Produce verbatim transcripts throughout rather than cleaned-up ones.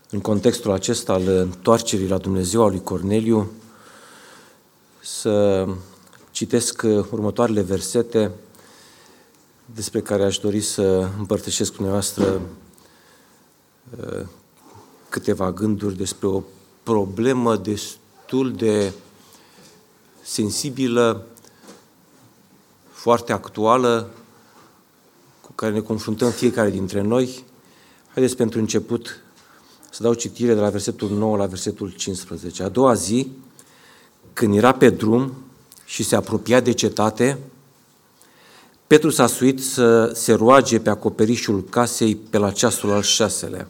în contextul acesta al întoarcerii la Dumnezeu a lui Corneliu, să citesc următoarele versete despre care aș dori să împărtășesc cu dumneavoastră câteva gânduri despre o problemă destul de sensibilă, foarte actuală, cu care ne confruntăm fiecare dintre noi. Haideți pentru început să dau citire de la versetul nouă la versetul cincisprezece. A doua zi, când era pe drum și se apropia de cetate, Petru s-a suit să se roage pe acoperișul casei pe la ceasul al șaselea.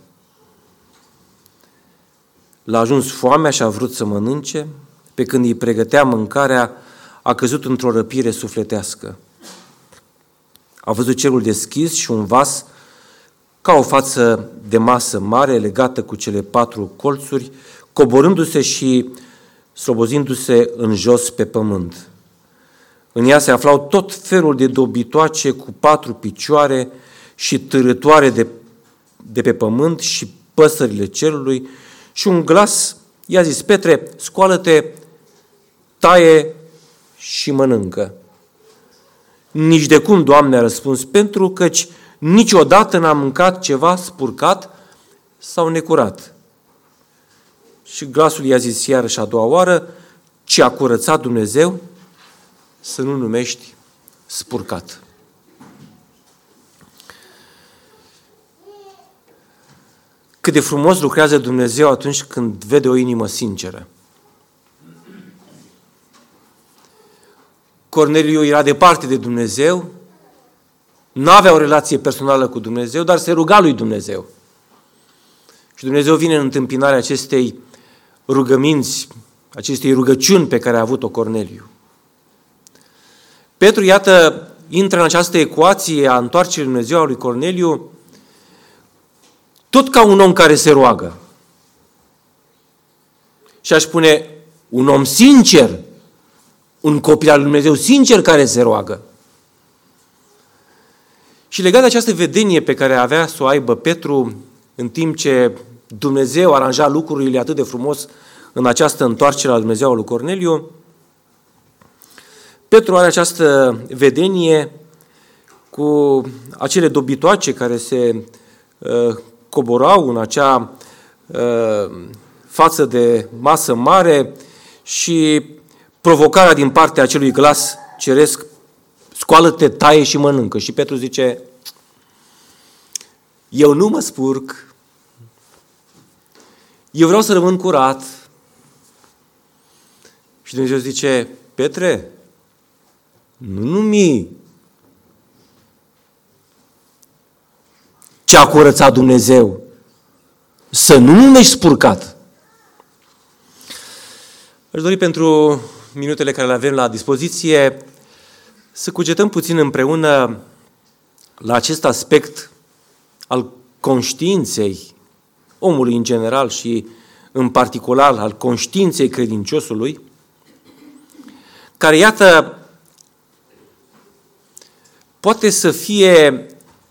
L-a ajuns foamea și a vrut să mănânce, pe când îi pregătea mâncarea, a căzut într-o răpire sufletească. A văzut cerul deschis și un vas ca o față de masă mare legată cu cele patru colțuri, coborându-se și slobozindu-se în jos pe pământ. În ea se aflau tot felul de dobitoace cu patru picioare și târătoare de, de pe pământ și păsările cerului și un glas i-a zis: Petre, scoală-te, taie și mănâncă. Nici de cum, Doamne, a răspuns, pentru căci niciodată n-am mâncat ceva spurcat sau necurat. Și glasul i-a zis iarăși a doua oară: ce a curățat Dumnezeu, să nu numești spurcat. Cât de frumos lucrează Dumnezeu atunci când vede o inimă sinceră. Corneliu era departe de Dumnezeu, nu avea o relație personală cu Dumnezeu, dar se ruga lui Dumnezeu. Și Dumnezeu vine în întâmpinarea acestei rugăminți, acestei rugăciuni pe care a avut-o Corneliu. Petru, iată, intră în această ecuație a întoarcerii lui Dumnezeu a lui Corneliu tot ca un om care se roagă. Și aș spune, un om sincer, un copil al lui Dumnezeu sincer care se roagă. Și legat de această vedenie pe care avea să o aibă Petru în timp ce Dumnezeu aranja lucrurile atât de frumos în această întoarcere la Dumnezeu a lui Corneliu, Petru are această vedenie cu acele dobitoace care se uh, coborau în acea uh, față de masă mare și provocarea din partea acelui glas ceresc: scoală-te, taie și mănâncă. Și Petru zice: eu nu mă spurc, eu vreau să rămân curat. Și Dumnezeu zice: Petre, nu numi ce a curățat Dumnezeu, să nu numești spurcat. Aș dori pentru minutele care le avem la dispoziție să cugetăm puțin împreună la acest aspect al conștiinței omului în general și în particular al conștiinței credinciosului, care, iată, poate să fie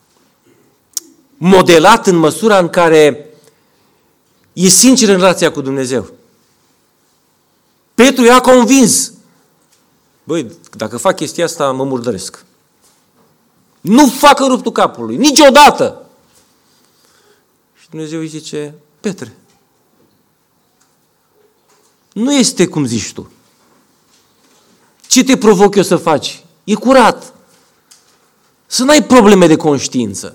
modelat în măsura în care e sincer în relația cu Dumnezeu. Petru era convins: băi, dacă fac chestia asta, mă murdăresc. Nu facă ruptul capului, niciodată! Și Dumnezeu îi zice: Petre, nu este cum zici tu. Ce te provoc eu să faci? E curat. Să n-ai probleme de conștiință.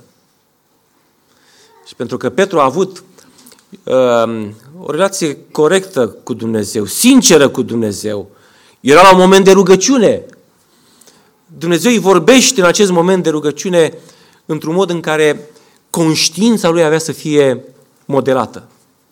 Și pentru că Petru a avut uh, o relație corectă cu Dumnezeu, sinceră cu Dumnezeu, era la un moment de rugăciune. Dumnezeu îi vorbește în acest moment de rugăciune într-un mod în care conștiința lui avea să fie modelată.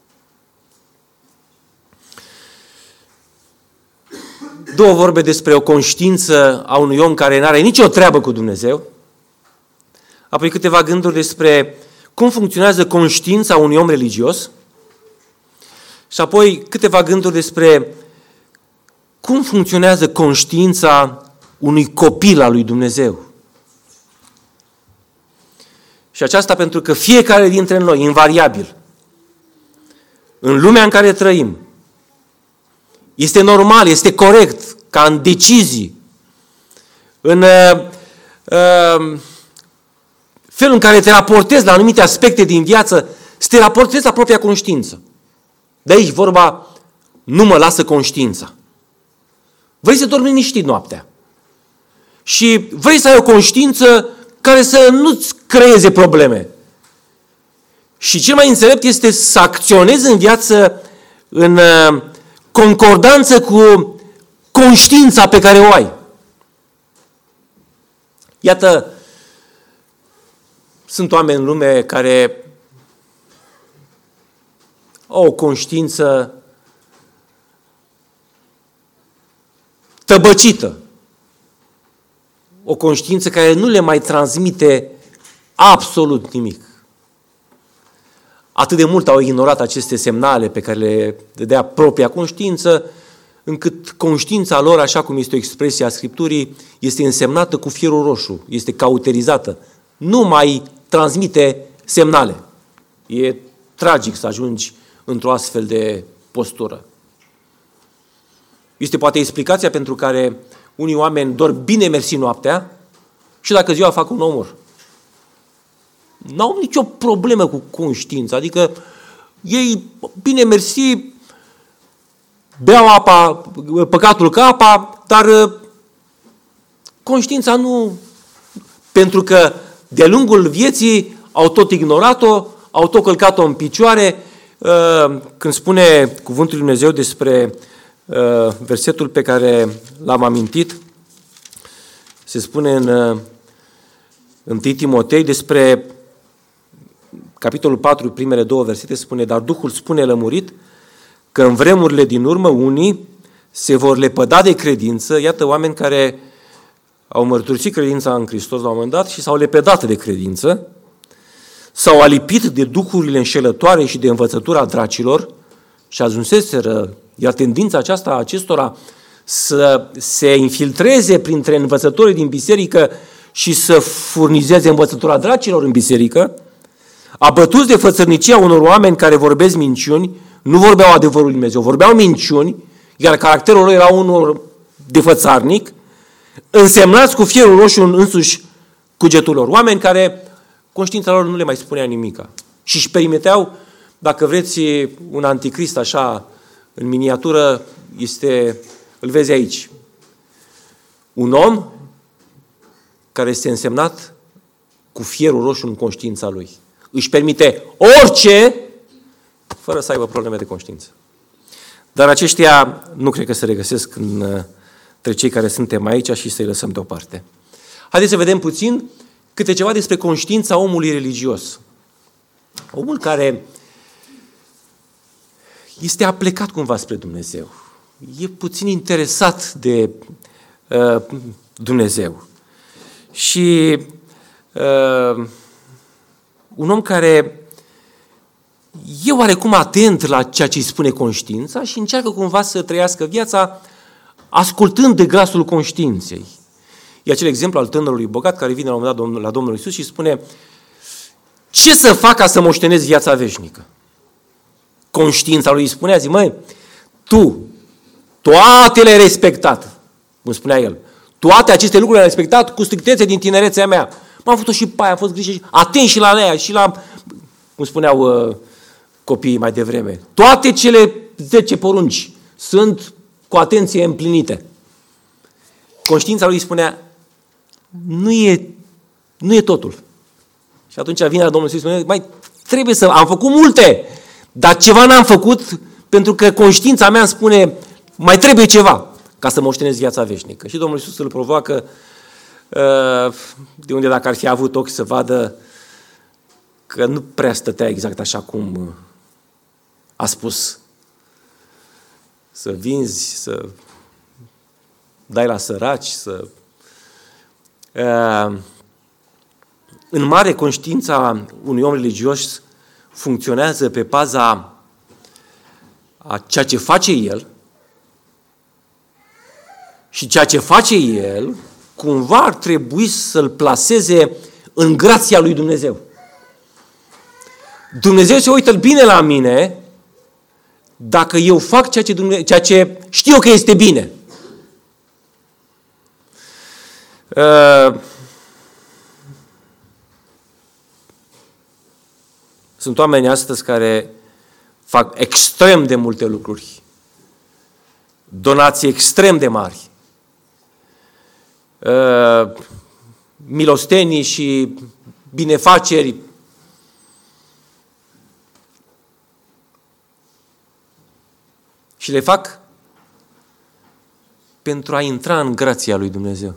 Două vorbe despre o conștiință a unui om care nu are nicio treabă cu Dumnezeu, apoi câteva gânduri despre cum funcționează conștiința unui om religios și apoi câteva gânduri despre cum funcționează conștiința unui copil al lui Dumnezeu. Și aceasta pentru că fiecare dintre noi, invariabil, în lumea în care trăim, este normal, este corect ca în decizii, în uh, uh, felul în care te raportezi la anumite aspecte din viață, să te raportezi la propria conștiință. De aici vorba, nu mă lasă conștiința. Vrei să dormi liniștit noaptea și vrei să ai o conștiință care să nu-ți creeze probleme. Și cel mai înțelept este să acționezi în viață în concordanță cu conștiința pe care o ai. Iată, sunt oameni în lume care au o conștiință tăbăcită, o conștiință care nu le mai transmite absolut nimic. Atât de mult au ignorat aceste semnale pe care le dădea propria conștiință, încât conștiința lor, așa cum este o expresie a Scripturii, este însemnată cu fierul roșu, este cauterizată, nu mai transmite semnale. E tragic să ajungi într-o astfel de postură. Este poate explicația pentru care unii oameni dorm bine mersi noaptea și dacă ziua fac un omor. N-au nicio problemă cu conștiința, adică ei bine mersi, beau apa, păcatul ca apa, dar conștiința nu, pentru că de-a lungul vieții au tot ignorat-o, au tot călcat-o în picioare. Când spune cuvântul lui Dumnezeu despre versetul pe care l-am amintit, se spune în întâi Timotei despre capitolul patru, primele două versete, spune: dar Duhul spune lămurit că în vremurile din urmă unii se vor lepăda de credință. Iată oameni care au mărturisit credința în Hristos la un moment dat și s-au lepădat de credință, s-au alipit de duhurile înșelătoare și de învățătura dracilor și ajunseseră, iar tendința aceasta a acestora să se infiltreze printre învățătorii din biserică și să furnizeze învățătura dracilor în biserică, abătuți de fățărnicia unor oameni care vorbesc minciuni, nu vorbeau adevărul lui Dumnezeu, vorbeau minciuni, iar caracterul lor era unul de fățarnic, însemnați cu fierul roșu în însuși cugetul lor. Oameni care conștiința lor nu le mai spunea nimica. Și își permiteau, dacă vreți, un anticrist așa, în miniatură, este, îl vezi aici. Un om care este însemnat cu fierul roșu în conștiința lui. Își permite orice, fără să aibă probleme de conștiință. Dar aceștia nu cred că se regăsesc între cei care suntem aici și să-i lăsăm deoparte. Haideți să vedem puțin câte ceva despre conștiința omului religios. Omul care este aplecat cumva spre Dumnezeu. E puțin interesat de uh, Dumnezeu. Și uh, un om care e oarecum atent la ceea ce îi spune conștiința și încearcă cumva să trăiască viața ascultând de glasul conștiinței. E acel exemplu al tânărului bogat care vine la un moment dat la Domnul Iisus și spune: ce să fac ca să moștenesc viața veșnică? Conștiința lui îi spunea, zi, măi, tu toate le-ai respectat, cum spunea el, toate aceste lucruri le-ai respectat cu strictețe din tinerețea mea. M-am făcut și pe aia, am fost grijă, atent și la aia, și la, cum spuneau uh, copiii mai devreme. Toate cele zece porunci sunt cu atenție împlinite. Conștiința lui spunea, nu e, nu e totul. Și atunci vine la Domnul Iisus și spune, mai trebuie să, am făcut multe, dar ceva n-am făcut pentru că conștiința mea îmi spune, mai trebuie ceva ca să moștenesc viața veșnică. Și Domnul Iisus îl provoacă de unde dacă ar fi avut ochi să vadă că nu prea stătea exact așa cum a spus. Să vinzi, să dai la săraci, să... În mare, conștiința unui om religios funcționează pe baza a ceea ce face el și ceea ce face el cumva ar trebui să-l plaseze în grația lui Dumnezeu. Dumnezeu se uită bine la mine dacă eu fac ceea ce, Dumnezeu, ceea ce știu că este bine. Uh, sunt oameni astăzi care fac extrem de multe lucruri, donații extrem de mari, uh, milostenii și binefaceri, și le fac pentru a intra în grația lui Dumnezeu.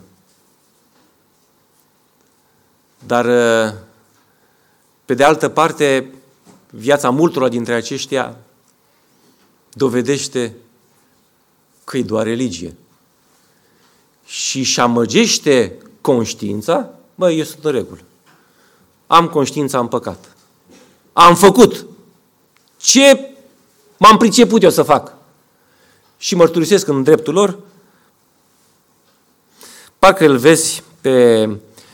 Dar, pe de altă parte, viața multora dintre aceștia dovedește că e doar religie. Și își amăgește conștiința, bă, eu sunt în regulă. Am conștiința în păcat. Am făcut ce m-am priceput eu să fac. Și mărturisesc în dreptul lor. Parcă îl vezi pe,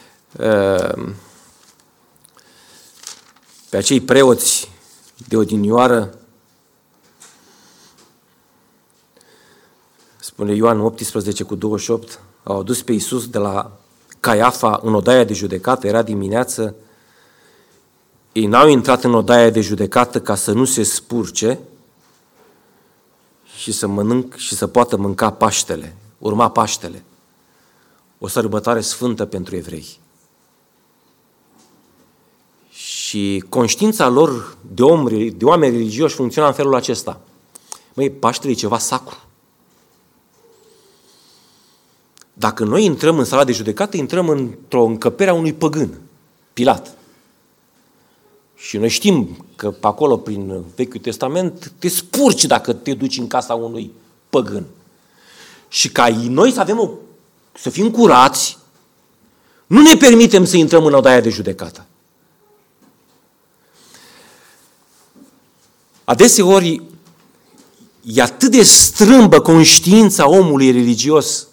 pe acei preoți de odinioară. Spune Ioan optsprezece cu douăzeci și opt, au adus pe Iisus de la Caiafa în odaia de judecată, era dimineață. Ei n-au intrat în odaia de judecată ca să nu se spurce și să mănânc și să poată mânca Paștele, urma Paștele, o sărbătoare sfântă pentru evrei. Și conștiința lor de, om, de oameni religioși funcționa în felul acesta. Măi, Paștele e ceva sacru. Dacă noi intrăm în sala de judecată, intrăm într-o încăpere a unui păgân, Pilat. Și noi știm că pe acolo, prin Vechiul Testament, te spurci dacă te duci în casa unui păgân. Și ca noi să avem o, să fim curați, nu ne permitem să intrăm în odaia de judecată. Adeseori e atât de strâmbă conștiința omului religios.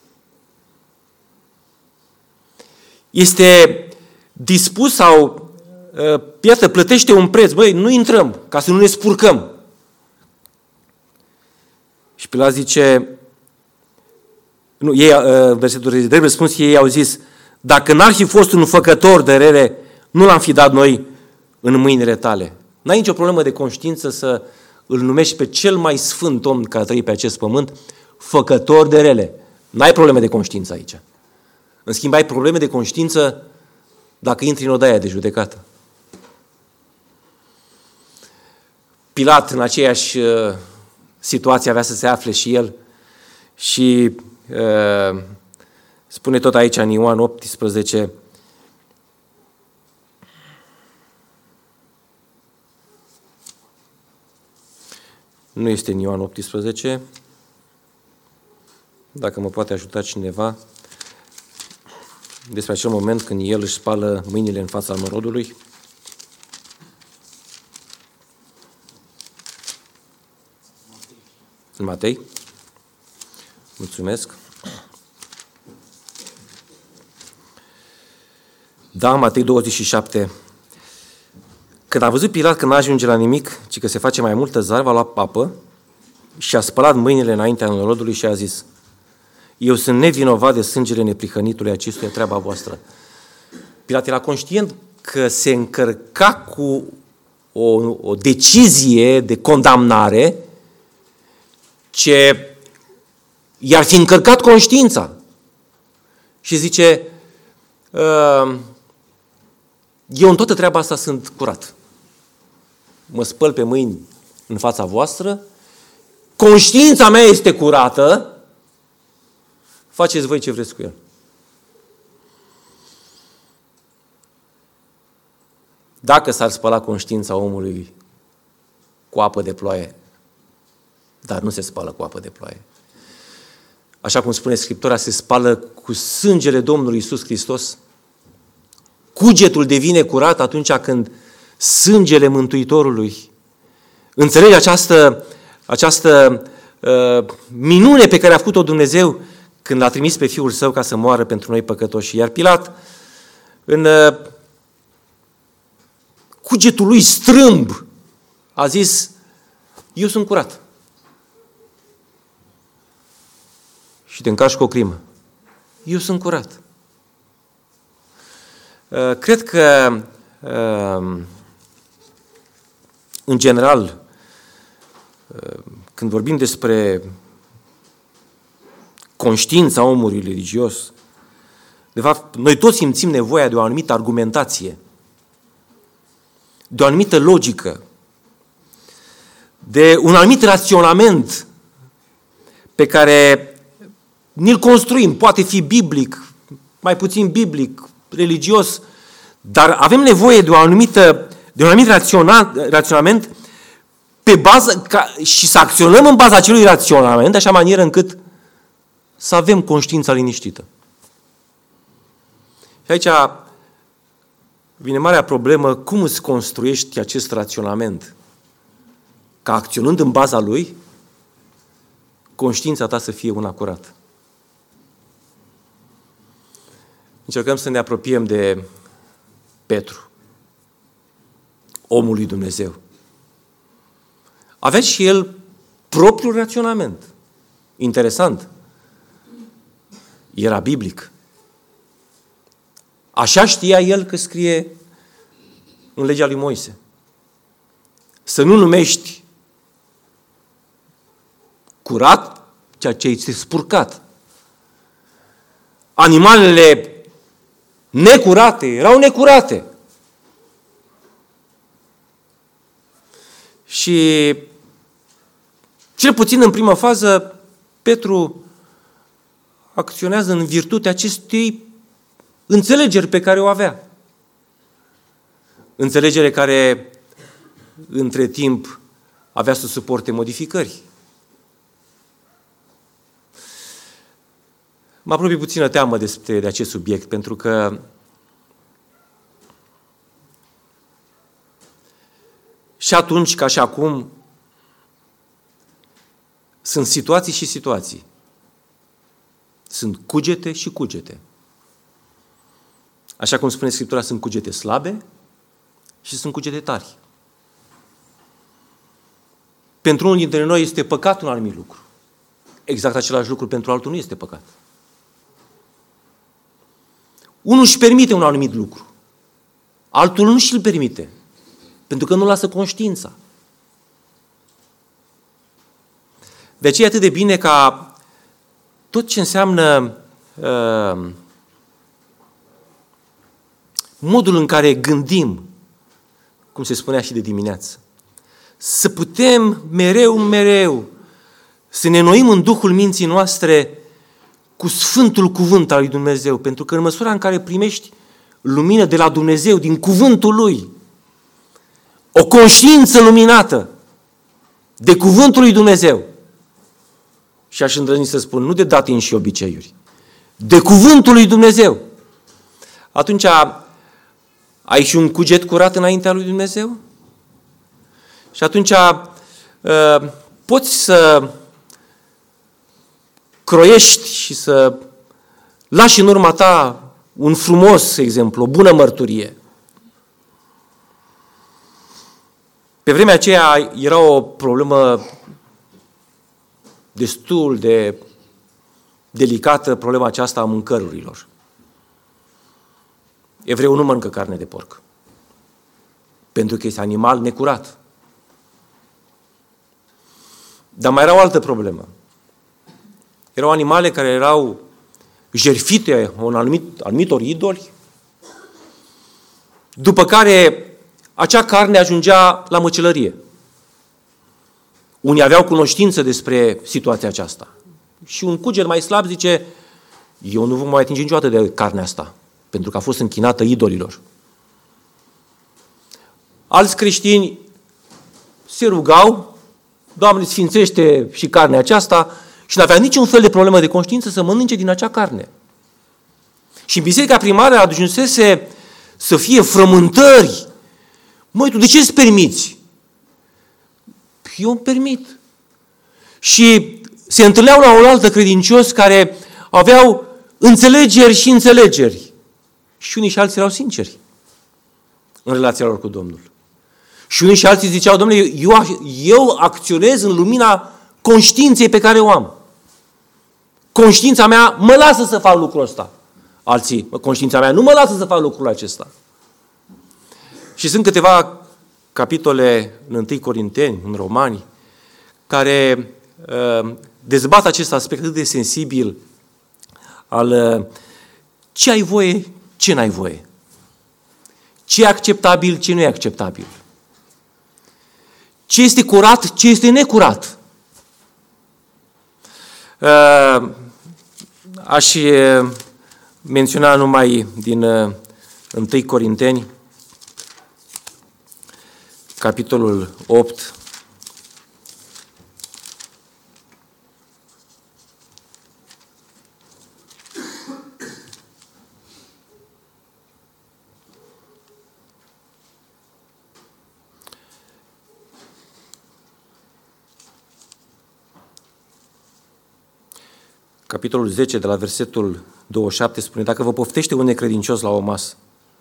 Este dispus sau iată, plătește un preț. Băi, nu intrăm, ca să nu ne spurcăm. Și Pilat zice, nu, ei, versetul drept răspuns, ei au zis, dacă n-ar fi fost un făcător de rele, nu l-am fi dat noi în mâinile tale. N-ai nicio problemă de conștiință să îl numești pe cel mai sfânt om care a trăit pe acest pământ, făcător de rele. N-ai probleme de conștiință aici. În schimb, ai probleme de conștiință dacă intri în odaia de judecată. Pilat, în aceeași uh, situație, avea să se afle și el și uh, spune tot aici în Ioan optsprezece, nu este în Ioan optsprezece, dacă mă poate ajuta cineva, despre acel moment când el își spală mâinile în fața norodului. În Matei. Mulțumesc. Da, Matei douăzeci și șapte. Când a văzut Pilat că nu ajunge la nimic, ci că se face mai multă zarvă, a luat apă și a spălat mâinile înaintea norodului și a zis, eu sunt nevinovat de sângele neprihănitului acestuia, treaba voastră. Pilat era conștient că se încărca cu o, o decizie de condamnare ce i-ar fi încărcat conștiința. Și zice, eu în toată treaba asta sunt curat. Mă spăl pe mâini în fața voastră, conștiința mea este curată, faceți voi ce vreți cu el. Dacă s-ar spăla conștiința omului cu apă de ploaie, dar nu se spală cu apă de ploaie. Așa cum spune Scriptura, se spală cu sângele Domnului Iisus Hristos. Cugetul devine curat atunci când sângele Mântuitorului. Înțelegi această, această uh, minune pe care a făcut-o Dumnezeu când l-a trimis pe Fiul Său ca să moară pentru noi păcătoși. Iar Pilat, în uh, cugetul lui strâmb, a zis, eu sunt curat. Și te încarci cu o crimă. Eu sunt curat. Cred că, în general, când vorbim despre conștiința omului religios, de fapt, noi toți simțim nevoia de o anumită argumentație, de o anumită logică, de un anumit raționament pe care ni-l construim. Poate fi biblic, mai puțin biblic, religios, dar avem nevoie de, o anumită, de un anumit raționament pe bază, ca, și să acționăm în baza acelui raționament, de așa manieră încât să avem conștiința liniștită. Și aici vine marea problemă, cum îți construiești acest raționament? Ca acționând în baza lui, conștiința ta să fie una curată. Încercăm să ne apropiem de Petru, omul lui Dumnezeu. Avea și el propriul raționament. Interesant. Era biblic. Așa știa el că scrie în legea lui Moise. Să nu numești curat ceea ce este spurcat. Animalele necurate erau necurate. Și cel puțin în prima fază, Petru acționează în virtutea acestei înțelegeri pe care o avea. Înțelegere care între timp avea să suporte modificări. Mă apropie puțină teamă despre de acest subiect, pentru că și atunci, ca și acum, sunt situații și situații. Sunt cugete și cugete. Așa cum spune Scriptura, sunt cugete slabe și sunt cugete tari. Pentru unul dintre noi este păcat un anumit lucru. Exact același lucru pentru altul nu este păcat. Unul își permite un anumit lucru. Altul nu și-l permite. Pentru că nu lasă conștiința. De aceea e atât de bine ca tot ce înseamnă uh, modul în care gândim, cum se spunea și de dimineață, să putem mereu, mereu să ne înnoim în Duhul minții noastre cu Sfântul Cuvânt al lui Dumnezeu, pentru că în măsura în care primești lumină de la Dumnezeu, din Cuvântul Lui, o conștiință luminată de Cuvântul lui Dumnezeu, și aș îndrăzni să spun, nu de datini și obiceiuri, de Cuvântul lui Dumnezeu, atunci ai și un cuget curat înaintea lui Dumnezeu? Și atunci uh, poți să croiești și să lași în urma ta un frumos exemplu, o bună mărturie. Pe vremea aceea era o problemă destul de delicată, problema aceasta a mâncărurilor. Evreul nu mănâncă carne de porc, pentru că este animal necurat. Dar mai era o altă problemă. Erau animale care erau jertfite un anumit, anumitor idoli, după care acea carne ajungea la măcelărie. Unii aveau cunoștință despre situația aceasta. Și un cuget mai slab zice, eu nu vă mai atinge niciodată de carnea asta, pentru că a fost închinată idolilor. Alți creștini se rugau, Doamne, sfințește și carnea aceasta, și nu avea niciun fel de problemă de conștiință să mănânce din acea carne. Și în biserica primară ajunsese să fie frământări. Măi, tu de ce îți permiți? Eu îmi permit. Și se întâlneau la oaltă credincioși care aveau înțelegeri și înțelegeri. Și unii și alții erau sinceri în relația lor cu Domnul. Și unii și alții ziceau, domnule, eu, eu acționez în lumina conștiinței pe care o am. Conștiința mea mă lasă să fac lucrul ăsta. Alții, conștiința mea nu mă lasă să fac lucrul acesta. Și sunt câteva capitole în întâi Corinteni, în Romani, care uh, dezbat acest aspect atât de sensibil al uh, ce ai voie, ce n-ai voie. Ce e acceptabil, ce nu e acceptabil. Ce este curat, ce este necurat. Uh, aș uh, menționa numai din uh, întâi Corinteni, capitolul opt, capitolul zece, de la versetul douăzeci și șapte, spune: dacă vă poftește un necredincios la o masă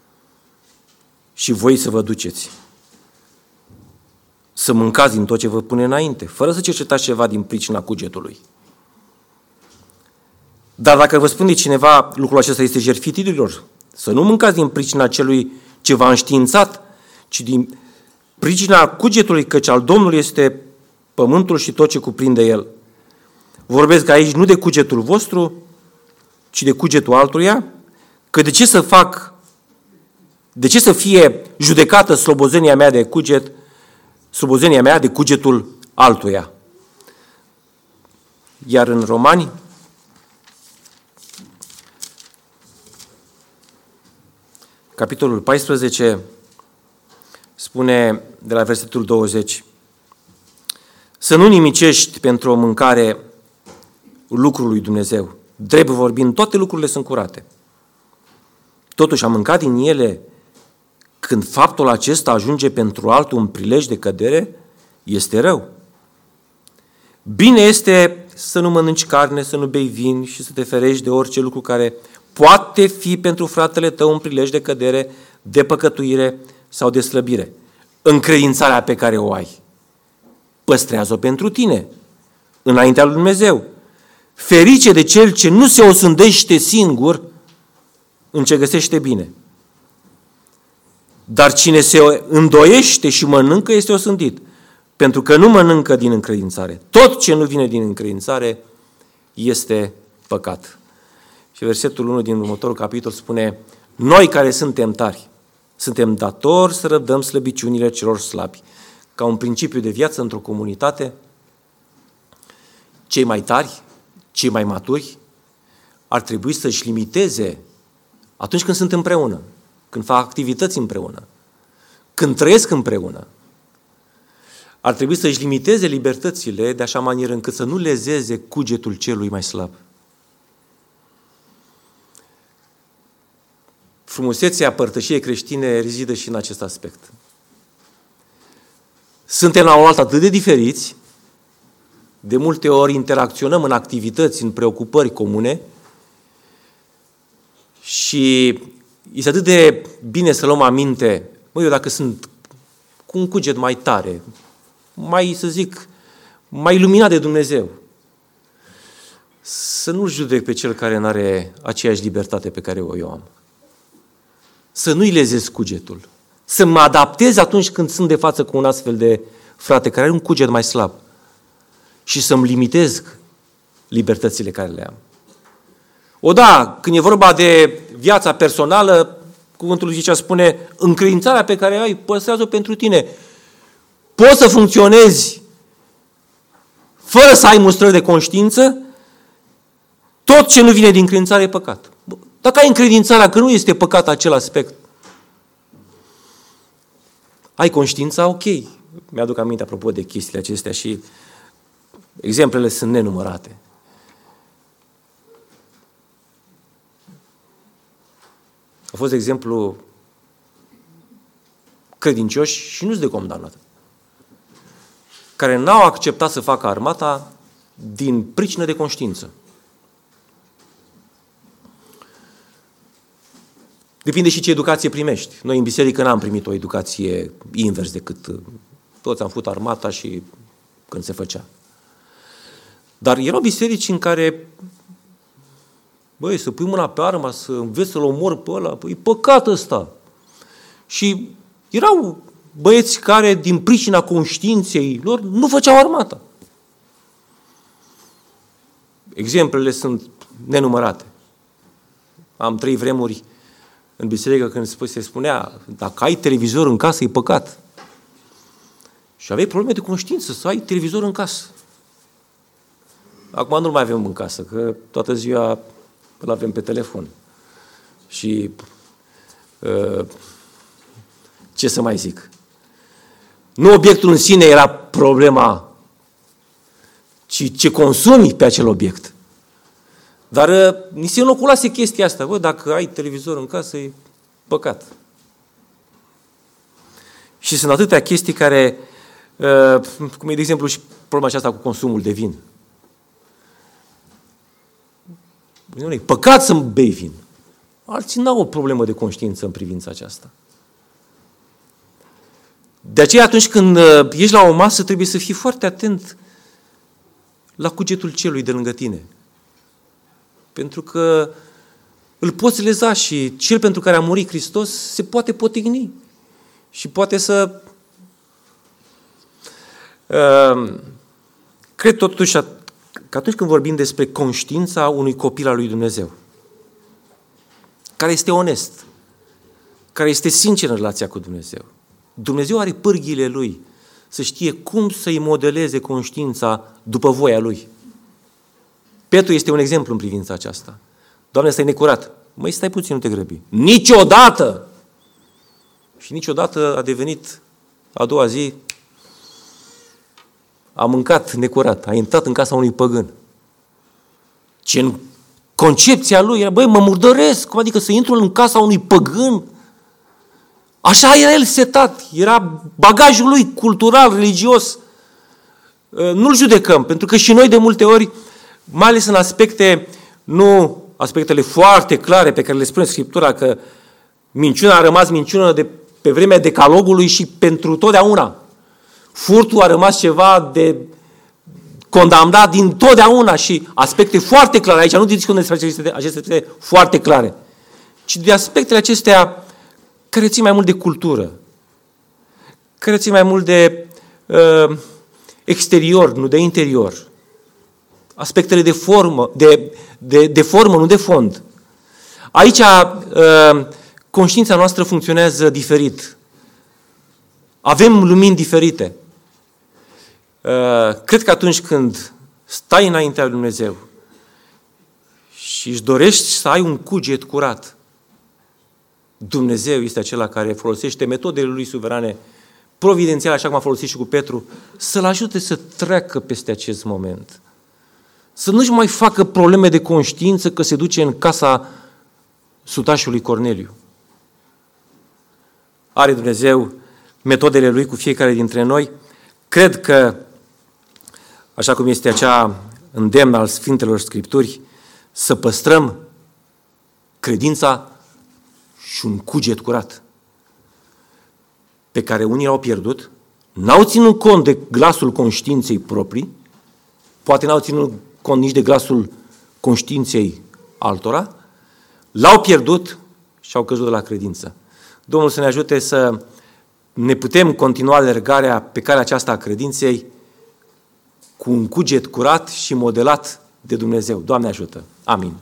și voi să vă duceți, să mâncați din tot ce vă pune înainte, fără să cercetați ceva din pricina cugetului. Dar dacă vă spune cineva lucrul acesta este jertfit, să nu mâncați din pricina celui ce v-a înștiințat, ci din pricina cugetului, căci al Domnului este pământul și tot ce cuprinde el. Vorbesc aici nu de cugetul vostru, ci de cugetul altuia, că de ce să fac, de ce să fie judecată slobozenia mea de cuget, slobozenia mea de cugetul altuia. Iar în Romani, capitolul paisprezece, spune de la versetul douăzeci: să nu nimicești pentru o mâncare lucrul lui Dumnezeu. Drept vorbind, toate lucrurile sunt curate. Totuși, a mâncat din ele când faptul acesta ajunge pentru altul un prilej de cădere, este rău. Bine este să nu mănânci carne, să nu bei vin și să te ferești de orice lucru care poate fi pentru fratele tău un prilej de cădere, de păcătuire sau de slăbire. Încredințarea pe care o ai, păstrează-o pentru tine, înaintea lui Dumnezeu. Ferice de cel ce nu se osândește singur în ce găsește bine. Dar cine se îndoiește și mănâncă este osândit, pentru că nu mănâncă din încredințare. Tot ce nu vine din încredințare este păcat. Și versetul unu din următorul capitol spune: noi care suntem tari, suntem datori să răbdăm slăbiciunile celor slabi. Ca un principiu de viață într-o comunitate, cei mai tari, cei mai maturi, ar trebui să-și limiteze atunci când sunt împreună, când fac activități împreună, când trăiesc împreună. Ar trebui să-și limiteze libertățile de așa manieră încât să nu lezeze cugetul celui mai slab. Frumusețea părtășiei creștine rezidă și în acest aspect. Suntem la un alt atât de diferiți, de multe ori interacționăm în activități, în preocupări comune și este atât de bine să luăm aminte: măi, eu dacă sunt cu un cuget mai tare, mai, să zic, mai luminat de Dumnezeu, să nu judec pe cel care nu are aceeași libertate pe care o eu am. Să nu-i lezez cugetul. Să mă adaptez atunci când sunt de față cu un astfel de frate care are un cuget mai slab și să-mi limitez libertățile care le am. O, da, când e vorba de viața personală, cuvântul lui zicea, spune: încredințarea pe care ai, păstrează-o pentru tine. Poți să funcționezi fără să ai mustrări de conștiință. Tot ce nu vine din încredințare e păcat. Dacă ai încredințarea că nu este păcat acel aspect, ai conștiința, ok. Mi-aduc aminte apropo de chestiile acestea și exemplele sunt nenumărate. A fost, de exemplu, credincioși și nu-s de condamnat, care n-au acceptat să facă armata din pricină de conștiință. Depinde și ce educație primești. Noi în biserică n-am primit o educație invers decât toți am făcut armata și când se făcea. Dar erau biserici în care, băi, să pui mâna pe armă, să înveți să-l omori pe ăla, păi, e păcat ăsta. Și erau băieți care, din pricina conștiinței lor, nu făceau armata. Exemplele sunt nenumărate. Am trei vremuri în biserică când se spunea, dacă ai televizor în casă, e păcat. Și aveai probleme de conștiință să ai televizor în casă. Acum nu-l mai avem în casă, că toată ziua îl avem pe telefon. Și uh, ce să mai zic? Nu obiectul în sine era problema, ci ce consumi pe acel obiect. Dar uh, ni se inoculase chestia asta. Bă, dacă ai televizor în casă, e păcat. Și sunt atâtea chestii care, uh, cum e de exemplu și problema aceasta cu consumul de vin. E păcat să bei vin. Alții n-au o problemă de conștiință în privința aceasta. De aceea atunci când ești la o masă trebuie să fii foarte atent la cugetul celui de lângă tine. Pentru că îl poți leza și cel pentru care a murit Hristos se poate potigni. Și poate să... Uh, cred totuși că atunci când vorbim despre conștiința unui copil al lui Dumnezeu, care este onest, care este sincer în relația cu Dumnezeu, Dumnezeu are pârghiile Lui să știe cum să-i modeleze conștiința după voia Lui. Petru este un exemplu în privința aceasta. Doamne, stai necurat. Măi, stai puțin, nu te grăbi. Niciodată! Și niciodată a devenit a doua zi, a mâncat necurat, a intrat în casa unui păgân. Ce în concepția lui era, băi, mă murdăresc, cum adică să intru în casa unui păgân? Așa era el setat, era bagajul lui cultural, religios. Nu-l judecăm, pentru că și noi de multe ori, mai ales în aspecte, nu aspectele foarte clare pe care le spune Scriptura, că minciuna a rămas minciună de pe vremea decalogului și pentru totdeauna. Furtul a rămas ceva de condamnat din totdeauna și aspecte foarte clare. Aici nu discutăm despre aceste, aceste aspecte foarte clare, ci de aspectele acestea care țin mai mult de cultură, care țin mai mult de uh, exterior, nu de interior. Aspectele de formă, de, de, de formă, nu de fond. Aici uh, conștiința noastră funcționează diferit. Avem lumini diferite. Uh, cred că atunci când stai înaintea lui Dumnezeu și își dorești să ai un cuget curat, Dumnezeu este acela care folosește metodele lui suverane, providențiale, așa cum a folosit și cu Petru, să-l ajute să treacă peste acest moment. Să nu-și mai facă probleme de conștiință că se duce în casa sutașului Corneliu. Are Dumnezeu metodele lui cu fiecare dintre noi. Cred că, așa cum este acea îndemn al Sfintelor Scripturi, să păstrăm credința și un cuget curat, pe care unii l-au pierdut, n-au ținut cont de glasul conștiinței proprii, poate n-au ținut cont nici de glasul conștiinței altora, l-au pierdut și au căzut de la credință. Domnul să ne ajute să ne putem continua alergarea pe calea aceasta a credinței cu un cuget curat și modelat de Dumnezeu. Doamne ajută! Amin.